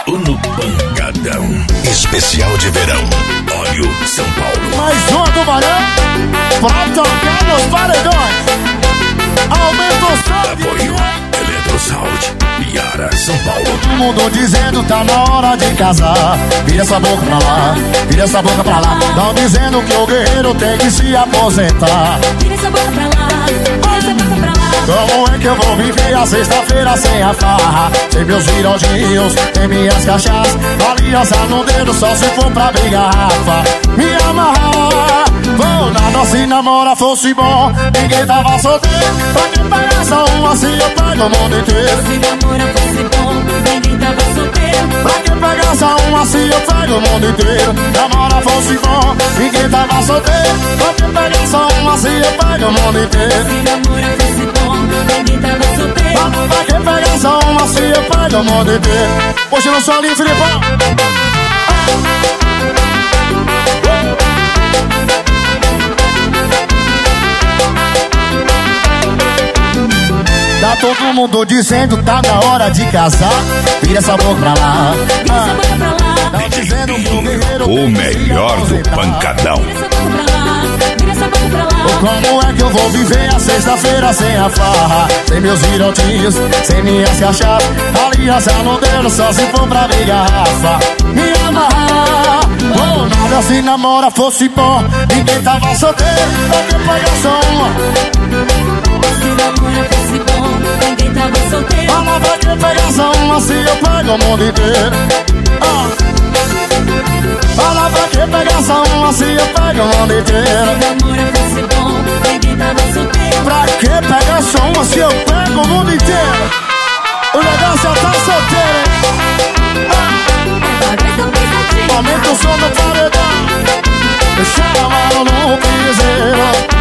no Pancadão. Especial de verão. Óleo São Paulo. Mais uma do Barão pra tocar nos paredões. Aumenta o som. Apoio Eletrosaúde. Iara, São Paulo. Todo mundo dizendo tá na hora de casar. Vira essa boca pra lá, vira essa boca pra lá. Tão dizendo que o guerreiro tem que se aposentar. Vira essa boca pra lá, vira essa boca pra lá. Como é que eu vou viver a sexta-feira sem a farra? Sem meus virodinhos, sem minhas cachaças, aliança no dedo só se for pra abrir garrafa. Me amarrar, vou nada se namora fosse bom. Ninguém tava solteiro, pra quem pagar só um assim eu pago o mundo inteiro. Se namora fosse bom, ninguém tava solteiro. Pra quem pagar só um assim eu pago o mundo inteiro. Namora fosse bom, ninguém tava solteiro. Pra quem pagar só um assim eu pago o mundo inteiro. Se namora fosse bom, ninguém tava solteiro. Pra quem pegar só uma assim eu pago o mundo inteiro. Hoje eu não sou ali, Filipão. Tá todo mundo dizendo tá na hora de casar. Vira essa boca pra lá. Vira essa boca pra lá. Tá dizendo que o guerreiro O melhor do Pancadão. Vira essa boca pra lá, vira essa boca pra lá. Como é que eu vou viver a sexta-feira sem a farra? Sem meus virotinhos, sem minhas cachaças, aliança no dedo só se for pra abrir garrafa. Me amarrar, ou nada se namora fosse bom. Ninguém tava solteiro, pra quem pagar só uma. Se namora fosse bom, ninguém tava solteiro. Fala pra quem pegar só uma, se eu pago o mundo inteiro. Fala pra quem pegar só uma, se eu pago o mundo inteiro. Se namora fosse bom, ninguém tava solteiro. Pra quem pegar só uma, se eu pego o mundo inteiro. O negócio é tá solteiro, hein? Aumenta o som do paredão. Me chamaram no piseiro.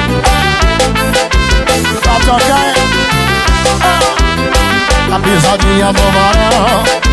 Pra tocar, hein? A pisadinha do Barão.